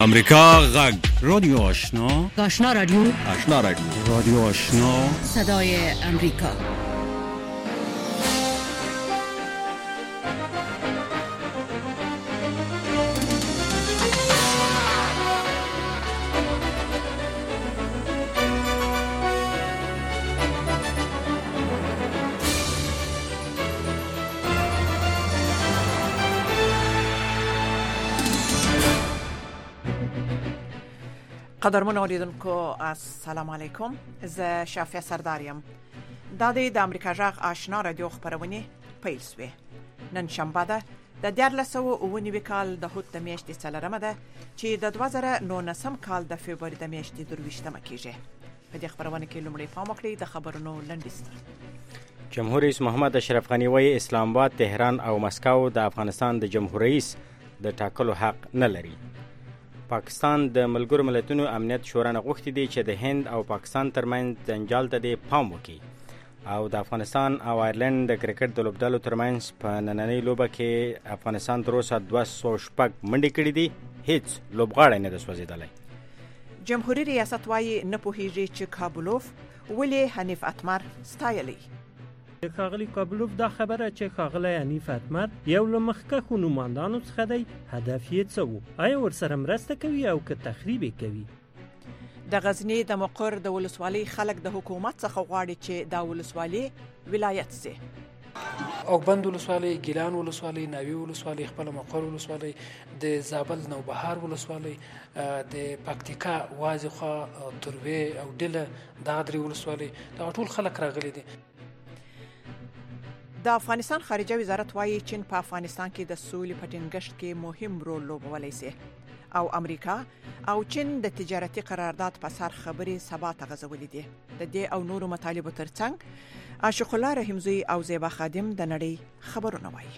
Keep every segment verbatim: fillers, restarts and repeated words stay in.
امریکا غږ رادیو آشنا آشنا رادیو آشنا رادیو رادیو آشنا صدای امریکا. قدرمن اوریدونکو السلام علیکم. زه شافیه سرداریم. دا د امریکا غږ آشنا رادیو خبرونه پیل شوه. نن شنبه ده د دیارلس سوه اوه نوي کال د هوت د میاشتې څلورمه ده چې د دوه زره نولسم کال د فبروري د میاشتې درویشتمه کیږي. په دې خبرونه کې لومړی پام وکړئ د خبرونو لنډیز. جمهور رئیس محمد اشرف غنی وایي اسلام آباد، تهران او مسکو د افغانستان د جمهور رئیس د ټاکلو حق نه لري. پاکستان د ملګرو ملتونو امنیت شورا نه غوښتي دي چې د هند او پاکستان ترمنځ جنجال ته پام وکړي او د افغانستان او آیرلند د کرکټ د لوبډلو ترمنځ په نننۍ لوبه کې افغانستان تر اوسه دوه سوه شپږ منډې کړې دي، هیڅ لوبغاړی نه ده سوځېدلی. جمهوریت ریاست وایي نه پوهیږي چې کابلوف ولې حنیف اتمر ستایلی. ښاغلی کابلوف دا خبره چې ښاغلی حنیف اتمر یو له مخکښو نوماندانو څخه دی، هدف یې څه و؟ آیا ورسره مرسته کوي او که تخریب یې کوي؟ د غزني د مقر د ولسوالۍ خلک د حکومت څخه غواړي چې دا ولسوالۍ ولایت سي. اوبند ولسوالۍ، ګیلان ولسوالۍ، ناوی ولسوالۍ، خپل مقر ولسوالۍ، د زابل نوبهار ولسوالۍ، د پکتیکا وازخوا، تروی او ډله، دا درې ولسوالۍ، دا ټول خلک راغلي دي. د افغانستان خارجه وزارت وایي چین په افغانستان کې د سولې په ټینګښت کې مهم رول لوبولی سي او امریکا او چین د تجارتي قرارداد په سر خبرې سبا ته غځولې دي. د دې او نورو مطالبو ترڅنګ عاشق الله رحیمزی او زیبا خادم د نړۍ خبرونه وایي.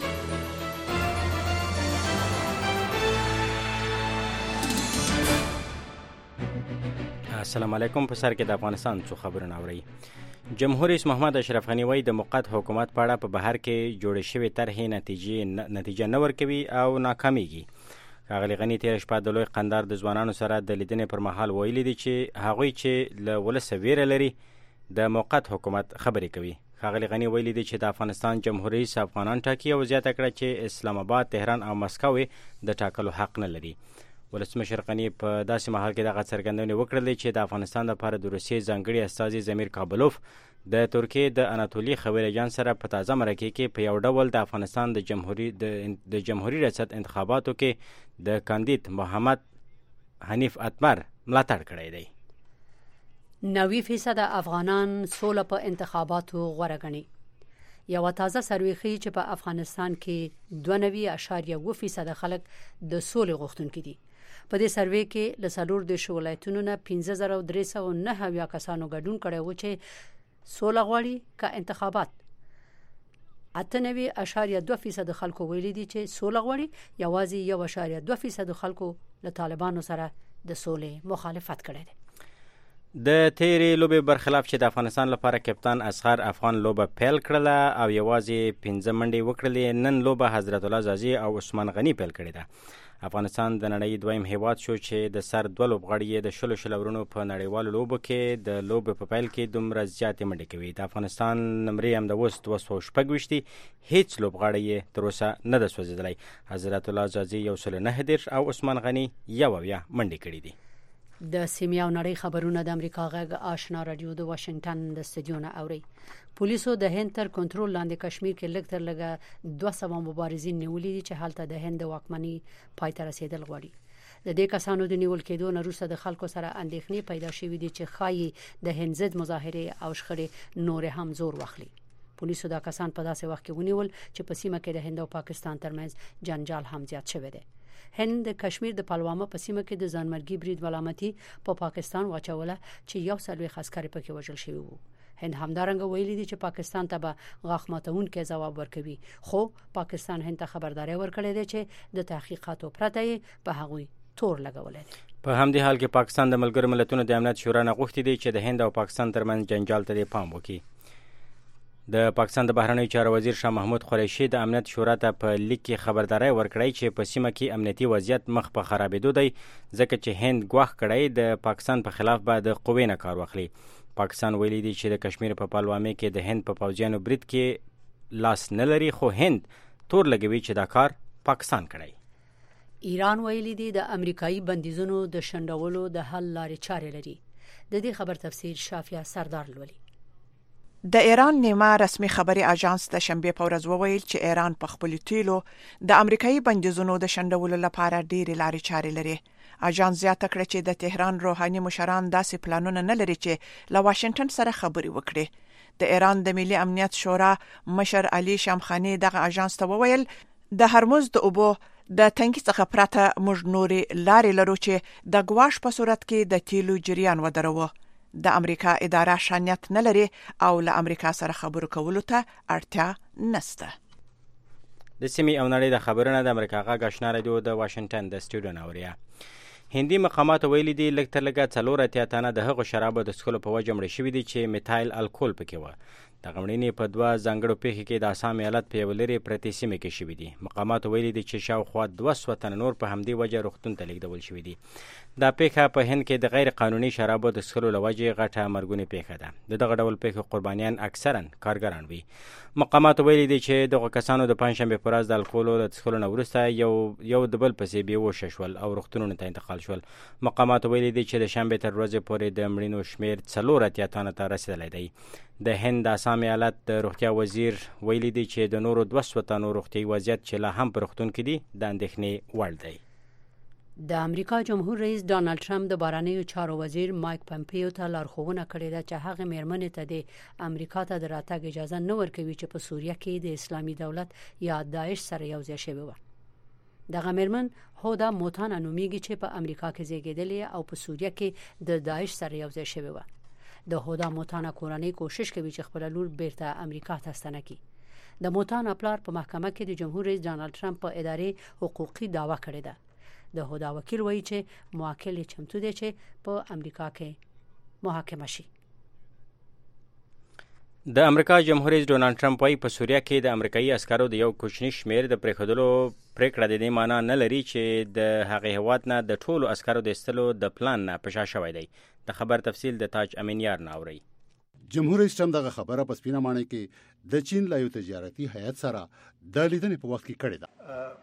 السلام علیکم. په سر کې د افغانستان څو خبرونه اورئ. جمهور رئیس محمد اشرف غنی وایي د موقت حکومت په اړه په بهر کې جوړې شوې طرحې نتیجې نتیجه نه ورکوي او ناکامیږي. ښاغلی غنی تېره شپه د لوی قندار د ځوانانو سره د لیدنې پر مهال ویلي دي چې هغوی چې له ولسه ویره لري د موقت حکومت خبرې کوي. ښاغلی غنی ویلي دي چې د افغانستان جمهور رئیس افغانان ټاکي او زیاته کړه چې اسلام آباد، تهران او مسکو د ټاکلو حق نه لري. ولسمشر غنی په داسې مهال کې دغه څرګندونې وکړلې چې د افغانستان لپاره د روسیې ځانګړي استازي ضمیر کابلوف د ترکیې د اناتولي خبریجان سره په تازه مرکه کې په یو ډول د افغانستان د جمهوریت د جمهوریت ریاست انتخاباتو کې د کاندید محمد حنیف اتمر ملاتړ کړی دی. نوي فیصد افغانان سوله په انتخاباتو غوره ګڼي. یو تازه سروې ښیي چې په افغانستان کې دوه نوي اعشاریه اوه فیصد خلک د سولې غوښتونکي دي. په دې سروې کې له څلور دېرشو ولایتونو نه پنځه زره درې سوه نهه اویا کسانو ګډون کړی و چې سوله غواړي که انتخابات. اته نوي اعشاریه دوه فیصد خلکو ویلي دي چې سوله غواړي. یوازې یو اعشاریه دوه فیصد خلکو له طالبانو سره د سولې مخالفت کړی دی. د تیرې لوبې برخلاف چې د افغانستان لپاره کپتان اصغر افغان لوبه پیل کړله او یوازې پنځه منډې وکړلې، نن لوبه حضرت الله زازي او عثمان غنی پیل کړې ده. افغانستان د نړۍ دویم هیواد شو چې د سر دوه لوبغاړي د شلو شلورونو په نړیوالو لوبو کې د لوبې په پیل کې دومره زیاتې منډې کوي. د افغانستان نمرې هم د اوس دوه سوه شپږ ویشت دي، هیڅ لوبغاړی یې تر اوسه نه ده سوځېدلی. حضرت الله زازي یو سل نهه دېرش او عثمان غنی یو اویا منډې کړي دي. د سیمې او نړۍ خبرونه د امریکا غږ آشنا رادیو د واشنگټن د استودیو نه اوري. پولیسو د هند تر کنټرول لاندې کشمیر کې لږ تر لږه دوه سوه مبارزین نیولي دي چې هلته د هند واکمنۍ پای ته رسیدل غواړي. د دې کسانو د نیول کېدو نه وروسته د خلکو سره اندېښنې پیدا شوې دي چې ښایي د هند ضد مظاهرې او شخړې نور هم زور واخلي. پولیسو دا کسان په داسې وخت کې ونیول چې په سیمه کې د هند او پاکستان ترمنځ جنجال هم زیات شوی دی. هند د کشمیر د پلوامه په سیمه کې د ځانمرګي برید ولامتي په پا پاکستان واچوله چې یو څلوېښت عسکر پکې وژل شوي وو. هند همدارنګه ویلي دي چې پاکستان ته به غاښ ماتونکی ځواب ورکوي، خو پاکستان هند ته خبرداري ورکړې ده چې د تحقیقاتو پرته یې په هغوی تور لګولې ده. په همدې حال کې پاکستان د ملګرو ملتونو د امنیت شورا نه غوښتي دي چې د هند او پاکستان ترمنځ جنجال ته پام وکړي. د پاکستان د بهرنیو چارو وزیر شاه محمود قریشي د امنیت شورا ته په لیک کې خبرداري ورکړی چې په سیمه کې امنیتي وضعیت مخ په خرابېدو دی ځکه چې هند ګواښ کړی د پاکستان په خلاف به د قوې نه کار واخلي. پاکستان ویلي دی چې د کشمیر په پلوامي کې د هند په پوځیانو برید کې لاس نه لري خو هند تور لګوي چې دا کار پاکستان کړی. ایران ویلي دی د امریکایي بندیزونو د شنډولو د حل لارې چارې لري. د دې خبر تفسیر شافیا سردار لولي. د ایران نیمه رسمي خبري اژانس د شنبه په ورځ وویل چې ایران په خپل تیلو د امریکایي بندیزونو د شنډولو لپاره ډېرې لارې چارې لري. اژانس زیاته کړه چې د تهران روحاني مشران داسې پلانونه نه لري چې له واشنگټن سره خبري وکړي. د ایران د ملي امنیت شورا مشر علي شامخانی دغه اژانس ته وویل د هرمز د اوبو د تنګي څخه پرته موږ نورې لارې لرو چې د ګواښ په صورت کې د تیلو جریان ودروو. د امریکا اداره شانیت نه لري او له امریکا سره خبرو کولو ته اړتیا نشته. د سیمې او نړۍ د خبرونه د امریکا غږ آشنا رادیو د واشنگټن د سټوډیو ناوریا. هندي مقامات ویلي دي لږ تر لږه څلور اتیا تنه د هغو شرابو د څښلو په وجه مړه شوي دي چې میتایل الکول پکې وه. د غمړینې په دوه ځانګړو پیښو کې د آسام ایالت په یو لرې پرتې سیمې کې شوي دي. مقامات ویلي دي چې شاوخوا دوه سوه تنه نور په همدې وجه روغتون ته لیږدول شوي دي. دا پیښه په هند کې د غیر قانوني شرابو د څښلو له وجې غټه مرګونې پیښه ده. د دغه ډول پیښو قربانیان اکثرا کارګران وي. مقامات ویلي دي چې دغه کسانو د پنجشنبې په ورځ د الکولو د څښلو نه وروسته یو یو د بل پسې بېهوشه شول او روغتونونو ته انتقال شول. مقامات ویلي دي چې د شنبې تر ورځې پورې د مړینو شمېر څلور اتیا تنو ته رسېدلی دی. د هند د آسام ایالت د روغتیا وزیر ویلي دی چې د نورو دوه سوه تنو روغتیایي وضعیت چې لا هم په روغتون کې دي د اندېښنې وړ دی. د امریکا جمهور رئیس ډانلډ ټرمپ د بهرنیو چارو وزیر مایک پمپیو ته لارښوونه کړې ده چې هغه میرمنې ته د امریکا ته د راتګ اجازه نه ورکوي چې په سوریه کې د اسلامي دولت یا داعش سره یوځای شوې وه. دغه میرمن هودا موتانا نومیږي چې په امریکا کې زیږېدلې او په سوریه کې د داعش سره یوځای شوې وه. د هودا موتانا کورنۍ کوشش کوي چې خپل لور بیرته امریکا ته ستنه کړي. د موتانا پلار په محکمه کې د جمهور رئیس ډانلډ ټرمپ په ادارې حقوقي دعوه کړې ده. د هودا وکیل وایي چې موکل چمتو دی چې په امریکا کې محاکمه شي. د امریکا جمهور رئیس ډونالډ ټرمپ وايي په سوریه کې د امریکایي عسکرو د یو کوچني شمېر د پرېښودلو پریکړه د دې معنا نه لري چې د هغې هېواد نه د ټولو عسکرو د ایستلو د پلان نه په شا شوی دی. د خبر تفصیل د تاج امین یار نه اورئ. جمهور رئیس ټرمپ دغه خبره په سپینه ماڼۍ کې د چین له یو تجارتي هیئت سره د لیدنې په وخت کې کړې ده.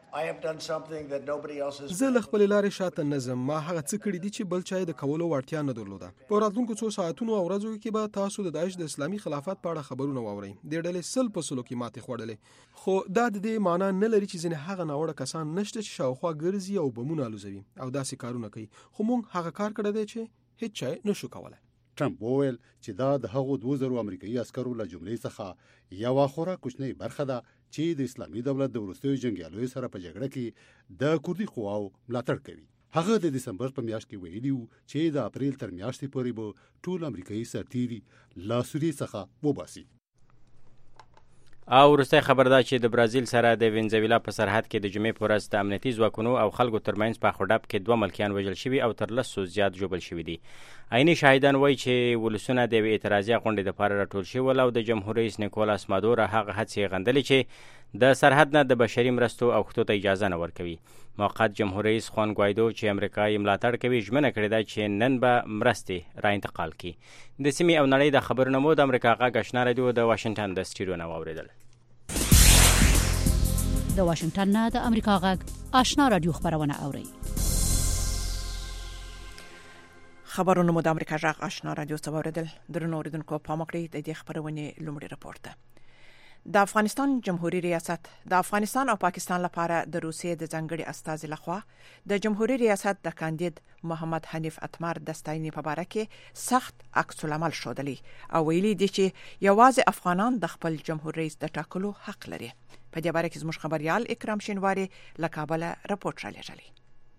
زه له خپلې لارې شاته نه ځم. ما هغه څه کړي دي چې بل چا یې د کولو وړتیا نه درلوده. په راتلونکو څو ساعتونو او ورځو کې به تاسو د داعش د اسلامي خلافت په اړه خبرونه واورئ. دې ډلې سل په سلو کې ماتې خوړلې، خو دا د دې معنا نه لري چې ځینې هغه ناوړه کسان نشته چې شاوخوا ګرځي او بمونه الوزوي او داسې کارونه کوي، خو موږ هغه کار کړی دی چې هیڅ چا نشو کولی. ټرمپ وویل چې دا د هغو دوه زرو امریکایي عسکرو له جملې څخه یوه خورا کوچنۍ برخه ده چې د اسلامي دولت د وروستیو جنګیالیو سره په جګړه کې د کردي قواو ملاتړ کوي. هغه د دسمبر په میاشت کې ویلي وو چې د اپریل تر میاشتې پورې به ټول امریکایي سرتیري له سوریې څخه وباسي. او وروستی خبر دا چې د برازیل سره د وینزویلا په سرحد کې د جمعې په ورځ د امنیتي ځواکونو او خلکو ترمنځ په اخو ډب کې دوه ملکیان وژل شوي او تر لسو زیات ژوبل شوي دي. عیني شاهدان وایي چې ولسونه د یوې اعتراضیه غونډې دپاره راټول شول او د جمهور رئیس نیکولاس مادورو هغه هڅې غندلې چې د سرحد نه د بشري مرستو اوښتو ته اجازه نه ورکوي. موقت جمهور رئیس خوان ګوایدو چې امریکا یې ملاتړ کوي ژمنه کړې ده چې نن به مرستې را انتقال کړي. د سیمې او نړۍ د خبرونه مو د امریکا غږ آشنا رادیو د واشنګټن د سټوډیو نه واورېدل. د واشنګټن نه د امریکا غږ آشنا رادیو خبرونه اوري. خبرونه مو د امریکا غږ آشنا رادیو څخه اوریدل. درنو اوریدونکو پام وکړئ د دې خبرونه لومړی راپور ده. د افغانستان جمهوریت ریاست د افغانستان او پاکستان لپاره د روسیې د ځانګړي استازي لخوا د جمهوریت ریاست د کاندید محمد حنیف اتمر د ستاینې په اړه کې سخت عکس العمل ښودلی او ویلي دي چې یوازې افغانان د خپل جمهور رئیس د ټاکلو حق لري. په دې اړه کې زموږ خبريال اکرام شینواری له کابل راپورټ را لېږلی.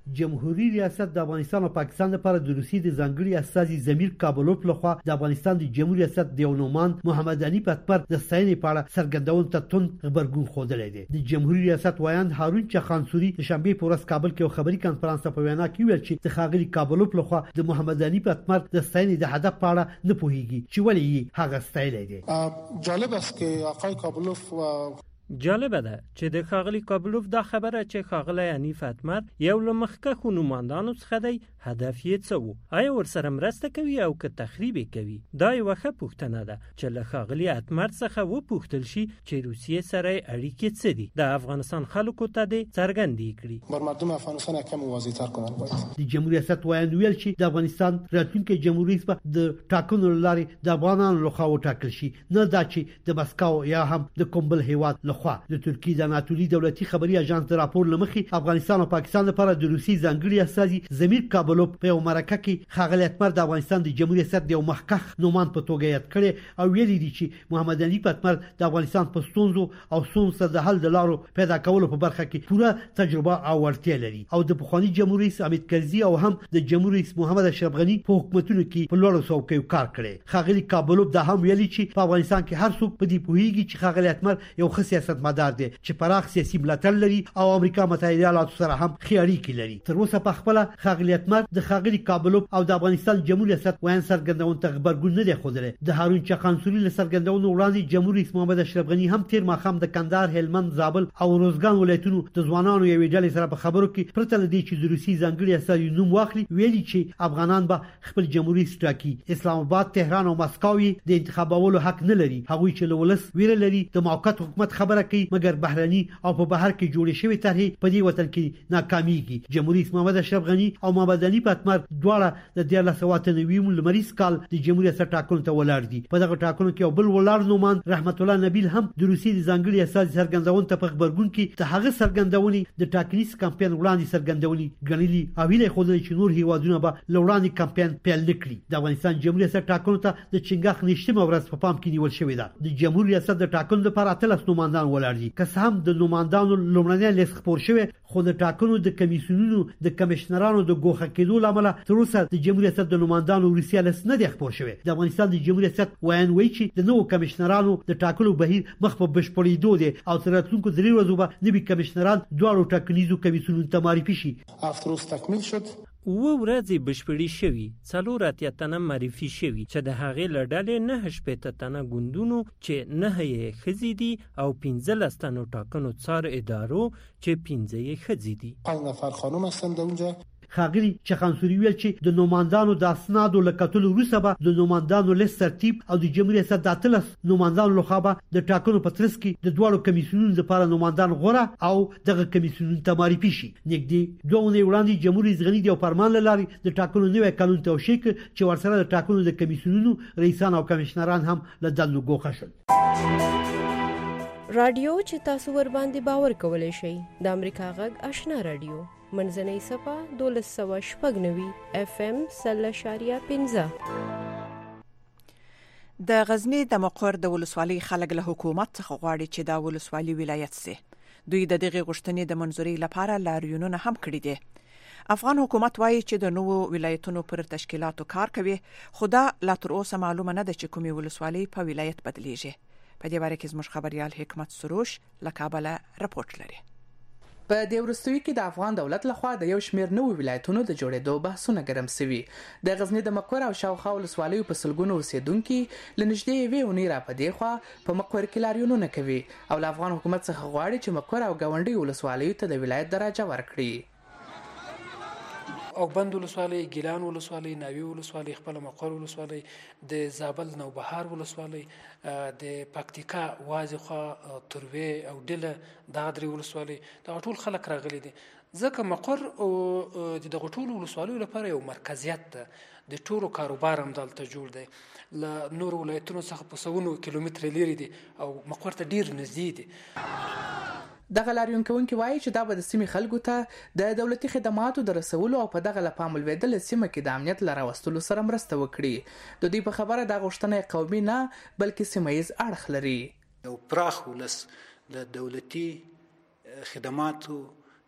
جمهوریت ریاست د افغانستان او پاکستان لپاره د روسیې د ځانګړي استازي زمیر کابلوف لخوا د افغانستان د جمهوریت ریاست د یونومان محمد علي پتمر د ستاینې په اړه څرګندون ته تون خبرګون خوده دی. د جمهوریت ریاست وایند هارون چخانسوري د شنبه په ورځ کابل کې یو خبري کانفرنس په وینا کې ویل چې د خاغلی کابلوف لخوا د محمد علي پتمر د ستاینې د هدف په اړه نه پوهیږي چې ولې هغه ستایلی دی. جالب است که آقای کابلوف و جالبه ده چې د خاغلی کابلوف دا خبره چې خاغلی حنیف اتمر یو له مخکښو نوماندانو څخه دی هدف یې څه و؟ آیا ورسره مرسته کوي او که تخریب کوي؟ دا یوه ښه پوښتنه ده چې له خاغلی اتمر څخه وپوښتل شي چې روسیې سره اړیکې څه دي، د افغانستان خلکو ته دې څرګندې کړي. بر مردم افغانستان کم واضح‌تر کنن باید. د جمهوریت ریاست وایند ویل چې د افغانستان راتلونکي جمهوریت په د ټاکنو لارې د افغانانو لخوا وټاکل شي، نه دا چې د مسکو یا هم د کوم بل هیواد خو د ترکیې د ناتولي دولتي خبري اژانس د راپور لمخې افغانستان او پاکستان لپاره د روسي ځانګړي استازي زمیر کابلوف په یو مرکه کې خاغلی اتمر د افغانستان د جمهوریت ریاست د یو مخکښ نومان په توګه یاد کړي او ویلي دي چې محمد علي پتمر د افغانستان په ستونزو او ستونزو د حل د لارو پیدا کولو په برخه کې پوره تجربه او وړتیا لري او د پخوانی جمهوریت رئیس حامد کرزي او هم د جمهوریت رئیس محمد اشرف غنی په حکومتونو کې په لوړو څوکیو کار کړي. خاغلی کابلوف دا هم ویلي چې په افغانستان کې هر څوک په دې پوهیږي چې خاغلی اتمر یو ښه سیاستمدار دی چې پراخ سیاسي ملاتړ لري او امریکا متحده ایالاتو سره هم ښې اړیکې لري. تر اوسه په خپل خاغلی اتمر د خاغلی کابلوف او د افغانستان جمهوریت ریاست وایند څرګندون ته خبرګون نه دی خوده. د هارون چخانسوري له څرګندونو وړاندې جمهوریت رئیس محمد اشرف غنی هم تیر ماښام د کندهار، هلمند، زابل او روزګان ولایتونو د ځوانانو یوې ډلې سره په خبرو کې پرته له دې چې د روسي ځانګړي استازي نوم واخلي ویلي چې افغانان به خپل جمهوریت ټاکي. اسلام آباد، تهران او مسکو د انتخابولو حق نه لري. هغوی چې له ولس ویره لري د موقت حکومت خبره کوي مګر بهرني او په بهر کې جوړې شوې طرحې په دې وطن کې ناکامېږي. جمهوریت رئیس محمد اشرف غنی او محمد علي پتمر دواړه د دیارلس سوه اته نوي لمریز کال د جمهوریت ریاست ټاکنو ته ولاړ دي. په دغه ټاکنو کې یو بل ولاړ نومان رحمت الله نبیل هم د روسي د ځانګړي استازي څرګندون ته په خبرګون کې د هغه څرګندونې د ټاکنیز کمپاین وړاندې څرګندونې ګڼلي او هیله خوده چې نور هیوادونه به لوړاندې کمپاین پیل نکړي. د افغانستان جمهوریت ریاست ټاکنو ته د چنګاښ نشته ورځ په پام کې نیول شوې ده. د جمهوریت ریاست د ټاکنو لپاره اتلس نوماندان ولاړ دي. که هم د نوماندانو لومړنی لیست خپور شوی خو د ټاکنو د کمیسیونونو د کمشنرانو د ګوښه کېدو لامل تر اوسه د جمهوریت ریاست د نوماندانو روسیه لیست نه دی خپور شوی. د افغانستان د جمهوریت ریاست وایند وایي چې د نوو کمشنرانو د ټاکلو بهیر مخ په بشپړېدو دی او تر راتلونکو درې ورځو به نوي کمشنران دواړو ټاکنیزو کمیسیونونو ته معرفي شي. هفت روز تکمیل شد. اوه ورځې بشپړې شوي، څلور اتیا تنه معرفي شوي چې د هغې له ډلې نهه شپېته تنه ګوندونو چې نهه یې ښځې دي او پنځلس تنو ټاکنو څار ادارو چې پنځه یې ښځې دي. پنج نفر خانم هستند اونجا. خاغلی چخانسوري ویل چې د نوماندانو د اسنادو له کتلو وروسته به د نوماندانو لیست ترتیب او د جمهوریت ریاست د اتلس نوماندانو لخوا به د ټاکنو په ترڅ کې د دواړو کمیسیونونو لپاره نوماندان غوره او دغه کمیسیونونو ته معرفي شي. نږدې دوه اونۍ وړاندې جمهوریت رئیس غني د یو فرمان له لارې د ټاکنو نوی قانون توشیح کړ چې ورسره د ټاکنو د کمیسیونونو رئیسان او کمشنران هم له دندو ګوښه شول. رادیو چې تاسو ور باندې باور کولای شئ د امریکا غږ آشنا رادیو منځنۍ صفه دولس سوه شپږ نوي اف ام سل اشاریه پنځه. د غزنی د مقر د ولسوالۍ خلک له حکومت څخه غواړي چې دا ولسوالي ولایت سي. دوی د دغه غوښتنې د منځوري لپاره لاریونونه هم کړي دي. افغان حکومت وایي چې د نوو ولایتونو پر تشکیلاتو کار کوي، خو دا لا تر اوسه معلومه نه ده چې کومې ولسوالۍ په ولایت بدلیږي. په دې باره کې زموږ خبريال حکمت سروش له کابل راپورټ لري. په دې وروستیو کې د افغان دولت لخوا د یو شمېر نوو ولایتونو د جوړېدو بحثونه ګرم شوي. د غزنی د مقر او شاوخوا ولسوالیو په سلګونو اوسېدونکي له نږدې یوې اونۍ راپدې خوا په مقر کې لاریونونه کوي او له افغان حکومت څخه غواړي چې مقر او ګاونډي ولسوالیو ته د ولایت درجه ورکړي. اوبند ولسوالۍ، ګیلان ولسوالۍ، ناوی ولسوالۍ، خپل مقر ولسوالۍ، د زابل نوبهار ولسوالۍ، د پکتیکا وازخوا تروی او ډله دا درې ولسوالۍ دا ټول خلک راغلي دي. ځکه مقر او د ټول ولسوالیو لپاره یو مرکزیت ده، د ټولو کاروبار هم دلته جوړ دی، له نورو ولایتونو څخه په سوونو کیلومتره لرې دي او مقر ته ډیر نږدې دي. دغه لاریون کوونکي وایي چې دا به د سیمې خلکو ته د دولتي خدماتو د رسولو او په دغه له پام لوېدلې سیمه کې د امنیت له راوستلو سره مرسته وکړي. د دوی په خبره دا غوښتنه قومي نه بلکې سیمه ییز اړخ لري. یو پراخ ولس له دولتي خدماتو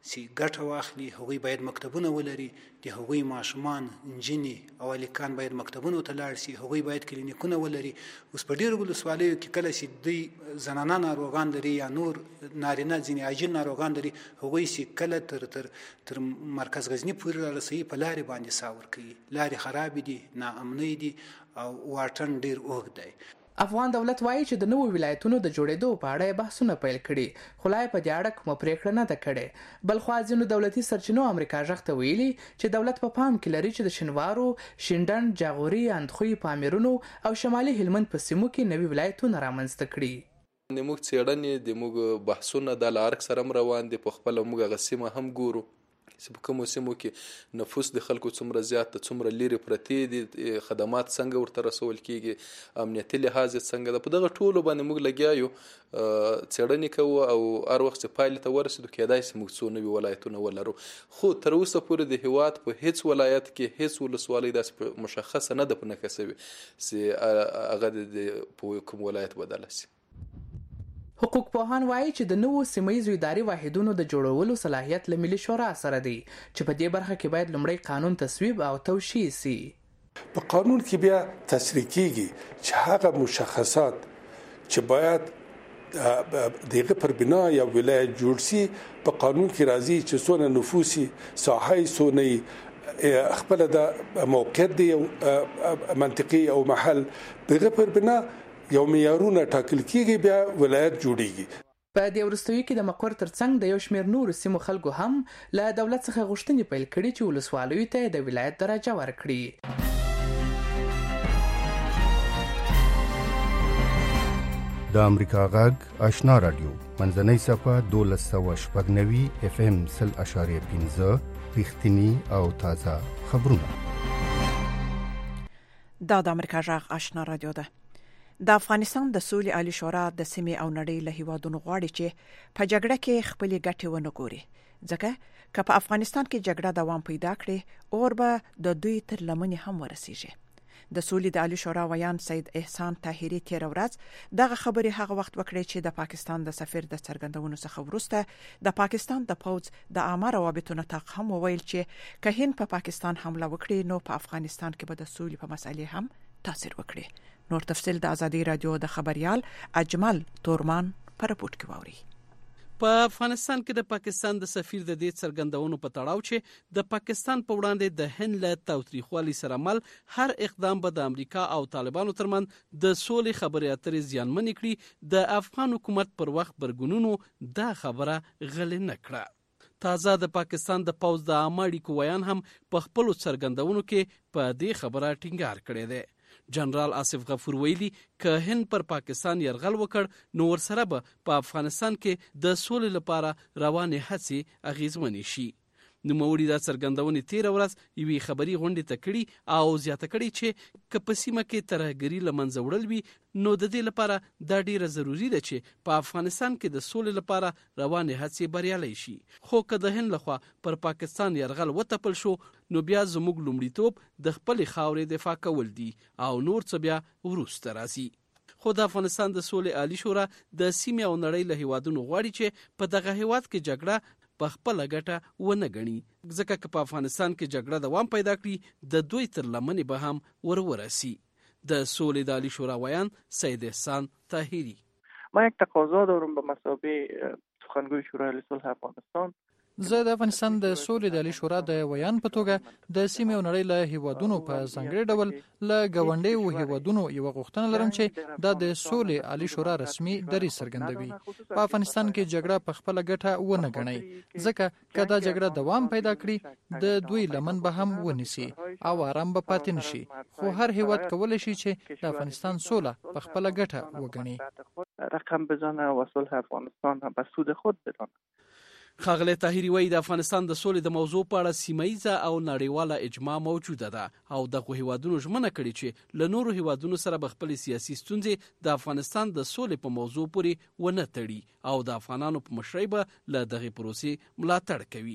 چې ګټه واخلي. هغوی باید مکتبونه ولري، د هغوی ماشومان نجونې او هلکان باید مکتبونو ته لاړ شي، هغوی باید کلینیکونه ولري. اوس په ډېرو ولسوالیو کې کله چې دوی زنانه ناروغان لري یا نور نارینه ځینې عاجل ناروغان لري، هغوی چې کله تر تر تر مرکز غزني پورې رارسوي په لارې باندې ساه ورکوي. لارې خرابې دي، ناامنۍ دي او واټن ډېر اوږد دی. افغان دولت وایي چې د نوو ولایتونو د جوړېدو په اړه بحثونه پیل کړي، خو لا په دې اړه کومه پریکړه نه ده کړې. بل خوا ځینو دولتي سرچینو امریکا غږ ته ویلي چې دولت په پام کې لري چې د شینوارو، شینډن، جاغوري، اندخوی، پامیرونو او شمالي هلمند په سیمو کې نوي ولایتونه رامنځته کړي. موږ څېړنې د موږ بحثونه د لارک سره روان دي، په خپل موږ هغه سیمه هم ګورو چې په کومو سیمو کې نفوس د خلکو څومره زیات ده، څومره لرې پرتې دي، خدمات څنګه ورته رسول کیږي، امنیتي لحاظ څنګه ده. په دغه ټولو باندې موږ لګیا یو، څېړنې کوو او هر وخت چې پایلې ته ورسېدو کېدای شي موږ څو نوي ولایتونه ولرو. خو تر اوسه پورې د هېواد په هیڅ ولایت کې هیڅ ولسوالۍ داسې مشخصه نه ده په نښه شوې چې هغه د په کوم ولایت بدله شي. حقوق پوهان وایي چې د نوو سیمه‌ییزو اداري واحدونو د جوړولو صلاحیت له ملي شورا سره دی، چې په دې برخه کې باید لومړی قانون تصویب او توشیح شي. په قانون کې بیا تصریح کیږي چې هغه مشخصات چې باید دغه پر بنا یا ولایت جوړ شي په قانون کې راځي چې څونه نفوسي ساحه څونه خپل د موقعیت دی منطقي او محل، دغه پر بنا یو معیارونه ټاکل کیږي، بیا ولایت جوړیږي. په دې وروستیو کې د مقر ترڅنګ د یو شمېر نورو سیمو خلکو هم له دولت څخه غوښتنې پیل کړي چې ولسوالیو ته د ولایت درجه ورکړي. د امریکا غږ آشنا رادیو منځنۍ صفحه دولس سوه شپږ نوي اف ام سل اشاریه پنځه رښتینی او تازه خبرونه. دا د امریکا غږ آشنا رادیو ده. د افغانستان د سولې عالی شورا د سیمې او نړۍ له هیوادونو غواړي چې په جګړه کې خپل ګټې ونه ګوري، ځکه که په افغانستان کې جګړه دوام پیدا کړي اور به د دوی تر لمنې هم ورسیږي. د سولې د عالی شورا ویان سید احسان طاهری تیر ورځ دغه خبرې هغه وخت وکړي چې د پاکستان د سفیر د څرګندونو څخه وروسته د پاکستان د پوځ د عامه روابطو نطاق هم وویل چې که هند په پاکستان حمله وکړي نو په افغانستان کې به د سولې په مسئله هم تاثیر وکړي. نور تفصیل د آزادي رادیو د خبريال اجمل تورمان پر رپورت کې ووري. په افغانستان کې د پاکستان د سفیر د دې څرګندونو په تړاو چې د پاکستان په وړاندې د هند له تاوتریخوالي سره مل هر اقدام به د امریکا او طالبانو ترمن د سولې خبرې اترې زیانمن کړي، د افغان حکومت پر وخت برګونونو دا خبره غلې نه کړه. تازه د پاکستان د پوځ د عامه اړیکو ویان هم په خپل څرګندونو کې په دې خبره ټینګار کړی دی. جنرال آصف غفور ویلي که هند پر پاکستان يرغل وکړ نو ورسره به په افغانستان کې د سولې لپاره روانې هڅې اغیزمنې شي. نوموړي دا څرګندونې تیر ورځ یوې خبري غونډې ته کړي او زیاته کړي چې که په سیمه کې ترهګري له منځه وړل وي نو د دې لپاره دا ډیره ضروری ده چې په افغانستان کې د سولې لپاره روانې هڅې بریالۍ شي. خو که د هند لخوا پر پاکستان يرغل وتپل شو نو بیا زموږ لومړیتوب د خپل خاورې دفاع کول دي او نور څه بیا وروسته راځي. خو د افغانستان د سولې عالی شورا د سیمې او نړۍ له هیوادونو غواړي چې په دغه هیواد کې جګړه په خپل ګټه ونه غني، ځکه چې په افغانستان کې جګړه دوام پیدا کړي د دوی تر لمنې به هم ورورسي. د سولې د عالی شورا ویان سید احسان طاهری: ما یک تقاضا دارم به مثابه سخنگوی شورای صلح افغانستان. زه د افغانستان د سولې د عالی شورا د ویان په توګه د سیمې او نړۍ له هیوادونو په ځانګړي ډول له ګاونډیو هیوادونو یو غوښتنه لرم چې دا د سولې عالی شورا رسمي دریځ څرګندوي. په افغانستان کې جګړه په خپل ګټه ونه غني، ځکه که دا جګړه دوام پیدا کړي د دوی لمن به هم ونیسي او آرام به پاتې نشي. خو هر هیواد کولی شي چې د افغانستان سوله په خپل ګټه وګڼي. رقم بزنه و صلح افغانستان به سود خود بدانه. ښاغلی طاهری وایي د افغانستان د سولې د موضوع په اړه سیمه‌ییزه او نړیواله اجماع موجوده ده او دغه هیوادونو ژمنه کړې چې له نورو هیوادونو سره به خپلې سیاسي ستونزې د افغانستان د سولې په موضوع پورې ونه تړي او د افغانانو په مشرۍ به له دغې پروسې ملاتړ کوي.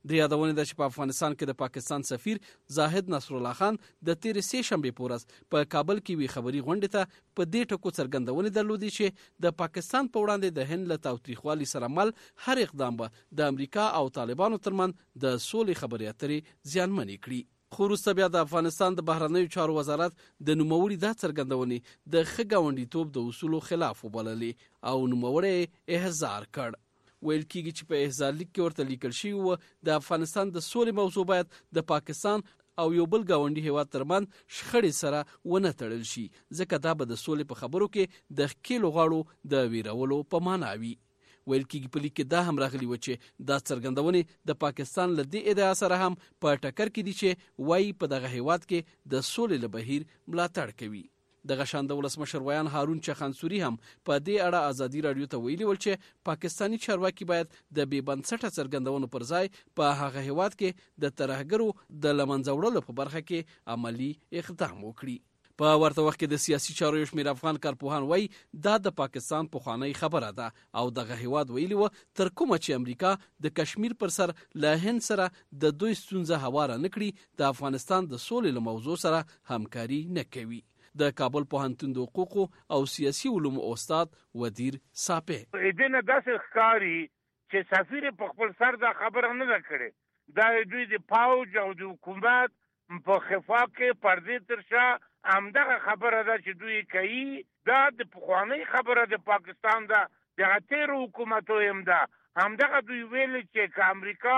د یادونې ده چې په افغانستان کې د پاکستان سفیر زاهد نصر الله خان د تیرې سې شنبې په ورځ په کابل کې وی خبري غونډې ته په دې ټکو څرګندونې درلودې چې د پاکستان په وړاندې د هند له تاوتریخوالي سره مل هر اقدام به د امریکا او طالبانو ترمنځ د سولې خبرې اترې زیانمنې کړي. خو وروسته بیا د افغانستان د بهرنیو چارو وزارت د نوموړي دا څرګندونې د ښه ګاونډیتوب د اصولو خلاف وبللې او نوموړی احضار کړ. ویل کېږي چې په احضار لیک کې ورته لیکل شوي وو د افغانستان د سولې موضوع باید د پاکستان او یو بل ګاونډي هیواد ترمنځ شخړې سره ونه تړل شي، ځکه دا به د سولې په خبرو کې د ښکېلو غاړو د ویرولو په معنا وي. ویل کېږي په لیک کې دا هم راغلي و چې دا څرګندونې د پاکستان له دې ادعا سره هم په ټکر کې دي چې وایي په دغه هیواد کې د سولې له بهیر ملاتړ کوي. دغه شان د ولسمشر ویان هارون چخانسوري هم په دې اړه ازادي رادیو ته ویلي ول چې پاکستانی چارواکي باید د بې بنسټه څرګندونو پر ځای په هغه هیواد کې د ترهګرو د لمنځه وړلو په برخه کې عملی اقدام وکړي. په ورته وخت کې د سیاسي چارو یو شمېر افغان کارپوهان وایي دا د پاکستان پخوانی خبره ده او دغه هیواد ویلي و تر کومه چې امریکا د کشمیر پر سر له هند سره د دوی ستونزه هواره نه کړي د افغانستان د سولې له موضوع سره همکاري نه کوي. د کابل پوهنتون د حقوقو او سیاسي علومو استاد ودیر ساپه دې نه داسې ښکاري چې سفیر په خپل سر دا خبره نه ده کړې، دا دوی د پاوج او د حکومت په خفا کې پردې تر شا همدغه خبره ده چې دوی کوي. دا د پخوانۍ خبره د پاکستان ده، دغه تېرو حکومتو هم ده. همدغه دوی ویلي چې که امریکا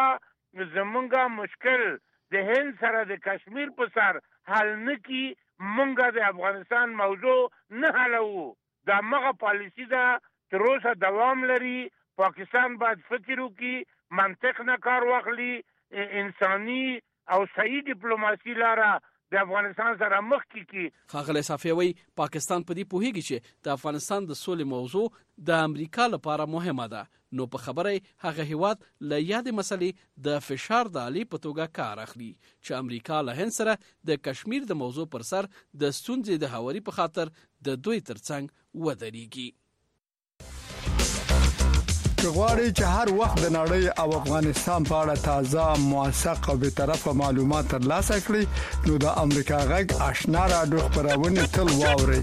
زمونږ مشکل د هند سره د کشمیر په سر حل نه کړي، مونږ د افغانستان موضوع نه حلوو. دا مغه پالیسي ده تر اوسه دوام لري. پاکستان باید فکر وکړي، منطق نه کار واخلي، انساني او صحیح ډیپلوماسي لاره د افغانستان سره مخ کې کی. ښاغلی صافی وایي پاکستان په دې پوهیږي چې د افغانستان د سولې موضوع د امریکا لپاره مهمه ده، نو په خبره هغه هیواد له یادې مسلې د فشار د آلې په توګه کار اخلي چې امریکا له هند سره د کشمیر د موضوع پر سر د ستونزې د هواري په خاطر د دوی ترڅنګ ودرېږي. غواړئ چې هر وخت د نړۍ او افغانستان په اړه تازه، موثق او بیطرفه معلومات ترلاسه کړئ نو د امریکا غږ آشنا رادیو خبرونه تل واورئ.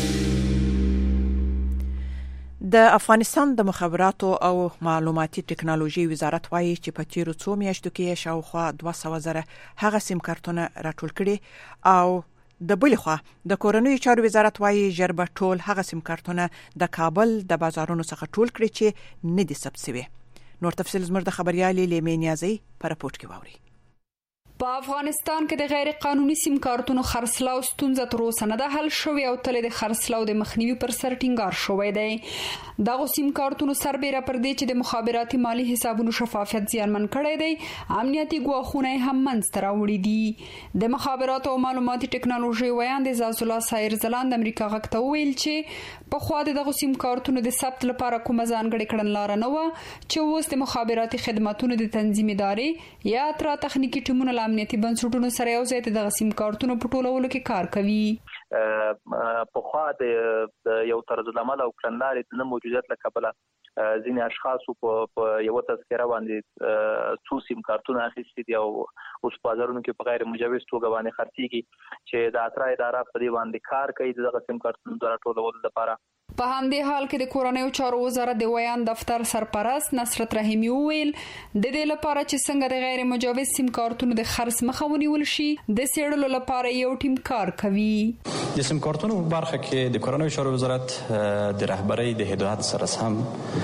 د افغانستان د مخابراتو او معلوماتي ټکنالوژي وزارت وایي چې په تیرو څو میاشتو کې شاوخوا دوه سوه زره هغه سیم کارتونه راټول کړي او د بل خوا د کورنیو چارو وزارت وایي ژر به ټول هغه سیم کارتونه د کابل د بازارونو څخه ټول کړي چې نه دي ثبت شوي. نور تفصیل زموږ د خبريالي لیمې نیازي په راپورټ کې واوري. په افغانستان کې د غیر قانوني سیم کارتونو خرڅلاو ستونزه تر اوسه نه ده حل شوې او تل د خرڅلاو د مخنیوي پر سر ټینګار شوی دی. دغه سیم کارتونو سربېره پر دې چې د مخابراتي مالی حسابونو شفافیت زیانمن کړی دی، امنیتي ګواښونه هم منځته راوړي دي. د مخابراتو او معلوماتي ټکنالوژي ویاند عزاز الله سایر زلاند امریکا غږ ته ویل چې په خوا دغه سیم کارتونو د ثبت لپاره کومه ځانګړې کړنلاره نه و چې اوس د مخابراتي خدماتو د تنظیم ادارې یا تر تخنیکی ټیمونو امنیتي بنسټونو سره یو ځای د سیم کارتونو په ټولولو کې کار کوي. په خوا د یو طرز العمل او کړنلارې د موجودیت له کبله ځینې اشخاص په یو تذکره باندې څو سیم کارتونه اخیستي دي او اوس په بازارونو کې په غیر مجوز توګه باندې خرڅيږي چې د اترا اداره په دې باندې کار کوي دغه سیم کارتونو د راټولولو لپاره. په همدې حال کې د کورنیو چارو وزارت د ویان دفتر سرپرست نصرت رحیمی ویل د دې لپاره چې څنګه د غیر مجوز سیم کارتونو د خرڅ مخه ونیول شي د سیړلو لپاره یو ټیم کار کوي. د سیم کارتونو په برخه کې د کورنیو چارو وزارت د رهبری د هدایت سره هم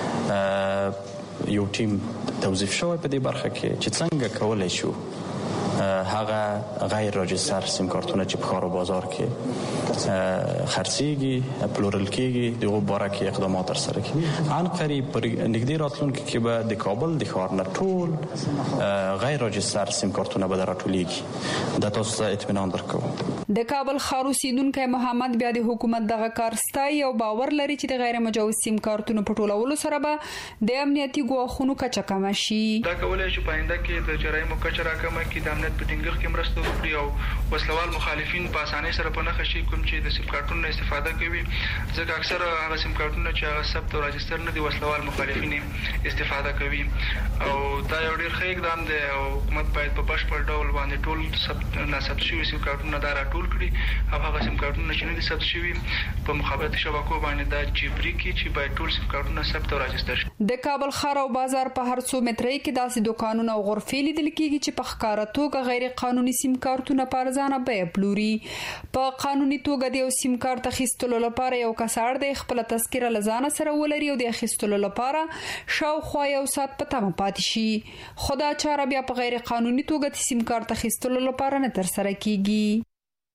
یو ټیم توظیف شوی په دې برخه کې چې څنګه کولای شو هغه غیر راجستر سیم کارتونه چې په ښار او بازار کې خرڅيږي پلورل کېږي دغه باره کې اقدامات تر سره کړي. ان قریب پر نږدې راتلونکي کې به د کابل د ښار نه ټول غیر راجستر سیم کارتونه به راټولېږي. دا تاسو ته اطمینان درکوم. د کابل ښار اوسیدونکو محمد بیا د حکومت دغه کار ستایي او باور لري چې د غیر مجوز سیم کارتونو په ټولولو سره به د امنیتي ګواښونو کچه کم شي. دا کولای شي په آینده کې د جرایمو کچه راکمه کړي، د امنیت په ټینګښت کې مرسته وکړي او وسلوال مخالفین په اسانۍ سره په نښه شي کوم چې د سیم کارتونو استفاده کوي، ځکه اکثره هغه سیم کارتونه چې هغه ثبت او راجستر نه دي وسلوال مخالفین استفاده کوي. او دا یو ډېر ښه اقدام دی او حکومت باید په بشپړ ډول باندې ټول ناثبت شوي سیم کارتونه دا راټول کړي او هغه سیم کارتونه چې نه دي ثبت شوي په مخابراتي شبکو باندې دا جبري کړي چې باید ټول سیم کارتونه ثبت او راجستر شي. د کابل ښار او بازار په هر څو مترۍ کې داسې دکانونه او غرفې لیدل کېږي چې په ښکاره توګه غیر قانوني سیم کارتونه په ارزانه بیه پلوري. په قانوني توګه د یو سیم کارت اخیستلو لپاره یو کسر د خپل تذکره لزانه سره ولري او د اخیستلو لپاره شاوخوا یو ساعت په تمه پاتې شي. خو دا چاره بیا په غیر قانوني توګه د سیم کارت اخیستلو لپاره نه ترسره کیږي.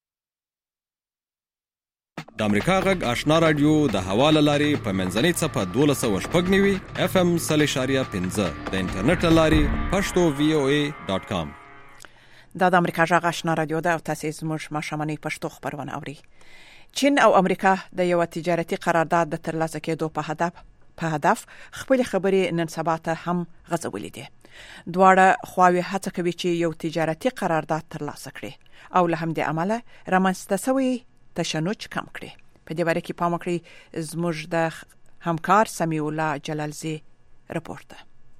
د امریکا غږ آشنا رادیو د حواله لاري په منځنۍ څپه دولس سوه شپږ نوي اف ام سل اشاریه پنځه د انټرنیټ لاري پښتو وی او ای ډاٹ کام. دا د امریکا غږ آشنا رادیو ده او تاسو زموږ ماشوماني پښتو خبرونه اوري. چین او امریکا د یو تجارتي قرارداد د ترلاسه کېدو په هدف په هدف خپل خبرې نن سبا ته هم غځولې دي. دواړه خواوې هڅه کوي چې یو تجارتي قرارداد ترلاسه کړي او له همدې عمله رامنځته شوی تشنج کم کړي. په دې باره کې پام وکړئ زموږ د همکار سمیع الله جلالزی رپورت.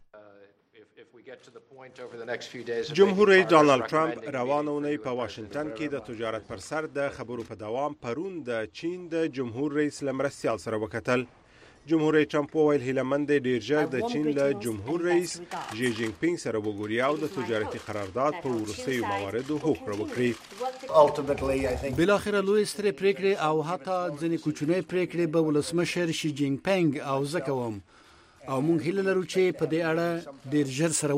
جمهور رئیس ډانلډ ټرمپ روانه اونۍ په واشنگټن کې د تجارت پر سر د خبرو په دوام پرون د چین د جمهور رئیس لمرستیال سره وکتل. جمهور رئیس ټرمپ وویل هیلمند ډیر ژر د چین له جمهور رئیس جی جین پینګ سره وګوري او د تجارتي قرارداد په وروستیو مواردو هوکړه وکړي. بالاخره لوی سترې پریکړې او حتی ځینې کوچنۍ پریکړې به ولسمشر شي جین پینګ او زه کوم او موږ هیله لرو چې په دې اړه ډیر ژر سره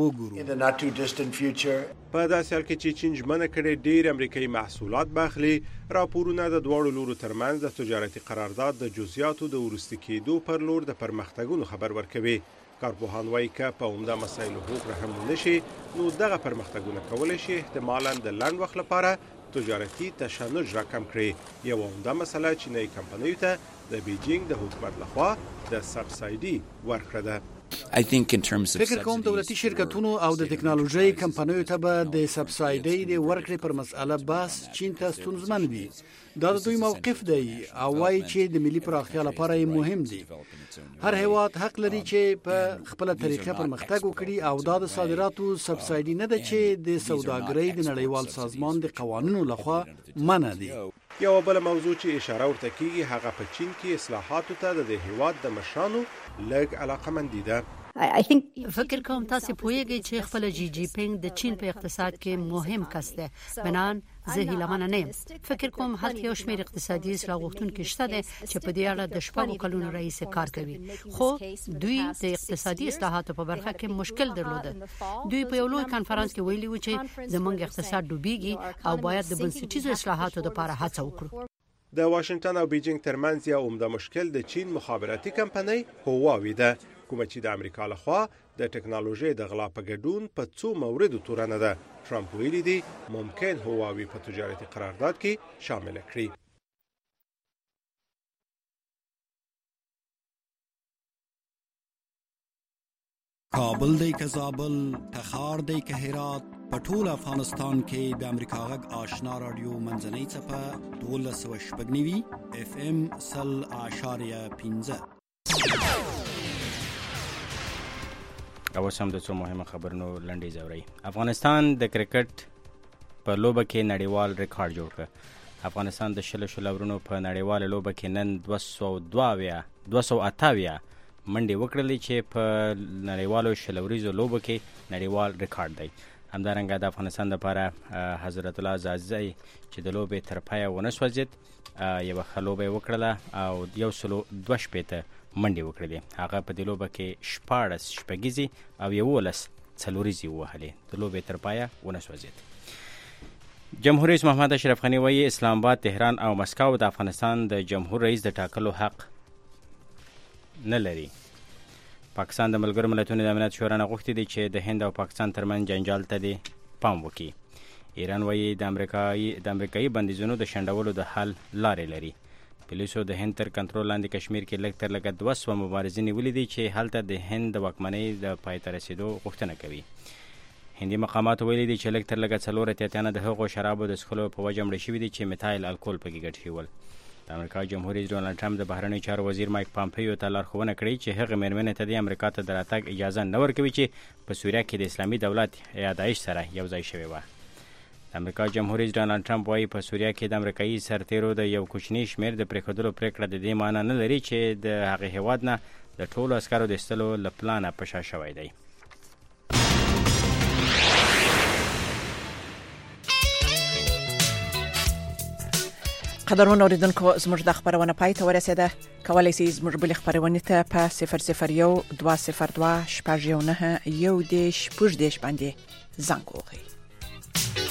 وګورو. په داسې حال کې چې چین ژمنه کړې ډیر امریکایي محصولات باخلي، راپورونه د دواړو لورو ترمنځ د تجارتي قرارداد د جزئیاتو د وروستي کېدو پر لور د پرمختګونو خبر ورکوي. کارپوهان وایي که په عمده مسایلو هوکړه هم نشي نو دغه پرمختګونه کولی شي احتمالاً د لنډ وخت لپاره تجارتي تشنج راکم کړي. یو عمده مسله چینایي کمپنیو ته د بیجینګ د حکومت لخوا د سبسایډي ورکړه ده. فکر کوم دولتي شرکتونو او د ټکنالوژي کمپنیو ته به د سبسایډي د ورکړې پر مسأله بحث چین ته ستونزمن وي. دا د دوی موقف دی او وايي چې د ملي پراختیا لپاره یې مهم دي. هر هیواد حق لري چې په خپل طریقه پرمختګ وکړي او دا د صادراتو سبسایډي نه ده چې د سوداګرۍ د نړیوال سازمان د قوانینو لخوا منع دي. یو بل موضوع چې اشاره ورته کیږي هغه په چین کې اصلاحاتو ته د هیواد د مشرانو لږ علاقمندي ده. فکر کوم تاسو پوهیږئ چې خپل جی جی پینګ د چین په اقتصاد کې مهم کس دی. بنان زه هیلمن نه یم. فکر کوم هلته یو شمېر اقتصادي اصلاح غوښتونکي شته دي چې په دې اړه د شپږو کلونو رئیس کار کوي، خو دوی د اقتصادي اصلاحاتو په برخه کې مشکل درلوده. دوی په یو لوی کانفرنس کې ویلي و چې زموږ اقتصاد ډوبېږي او باید د بنسټیزو اصلاحاتو لپاره هڅه وکړو. د واشنگټن او بیجینګ ترمنځ یو عمده مشکل د چین مخابراتي کمپنۍ هواوی ده، کومه چې د امریکا لخوا د ټکنالوژي د غلا په ګډون په څو موردو تورنه ده. ټرمپ ویلي دی ممکن هواوی په تجارتي قرارداد کې شامل کړي. کابل دی که زابل، تخار دی که هرات، په ټول افغانستان کې د امریکا غږ آشنا رادیو منځنۍ څپه دولس سوه شپږ نوي اف ام سل اشاریه پنځه. او سم د څو مهمه خبرونو لنډی زوري. افغانستان د کرکټ په لوبه کې نړیوال ریکارډ جوړ کړ. افغانستان د شل شل اورونو په نړیواله لوبه کې نن دوه سوه دوه سوه اتاویا منډې وکړلې چې په نړیوالو شل اوریزو لوبو کې نړیوال ریکارډ دی. همدارنګه د افغانستان لپاره حضرت الله زازی چې د لوبې تر پایه ونه سوځید یو ښه لوبه وکړله او یو سلو دوه شپېته منډې وکړلې. هغه په دې لوبه کې شپاړس شپږیزې او یولس څلوریزې ووهلې. د لوبې تر پایه ونه سوځید. جمهور رئیس محمد اشرف غني وایي اسلام آباد، تهران او مسکو د افغانستان د جمهور رئیس د ټاکلو حق نه لري. پاکستان د ملګرو ملتونو د امنیت شورا نه غوښتي دي چې د هند او پاکستان ترمنځ جنجال ته دې پام وکړي. ایران وایي د امریکایي د امریکایي بندیزونو د شنډولو د حل لارې لري. پولیسو د هند تر کنټرول لاندې کشمیر کې لږ تر لږه دوه سوه مبارزین نیولي دي چې هلته د هند د واکمنۍ د پای ته رسېدو غوښتنه کوي. هندي مقامات ویلي دي چې لږ تر لږه څلور اتیا تنه د هغو شرابو د څښلو په وجه مړه شوي دي چې میتایل الکول پکې ګډ شوي ول. د امریکا جمهور رئیس ډونالډ ټرمپ د بهرنیو چارو وزیر مایک پامپیو ته لارښوونه کړې چې هغه مېرمنې ته د امریکا ته د راتګ اجازه نه ورکوي چې په سوریه کې د اسلامي دولت یا داعش سره یو ځای شوې وه. د امریکا جمهور رئیس ډونالډ ټرمپ وایي په سوریه کې د امریکایي سرتیرو د یو کوچني شمېر د پرېښودلو پرېکړه د دې معنی نه لري چې د هغې هېواد نه د ټولو عسکرو د ایستلو له پلانه په شا شوی دی. قدرمن اوریدونکو زموږ د خبرونه پای ته ورسېده. کولای شئ زموږ بل خبرونه ته په صفر صفر یو دوه صفر دوه شپږ یو نه یو دیش پوج دیش باندې زنګ ووهئ.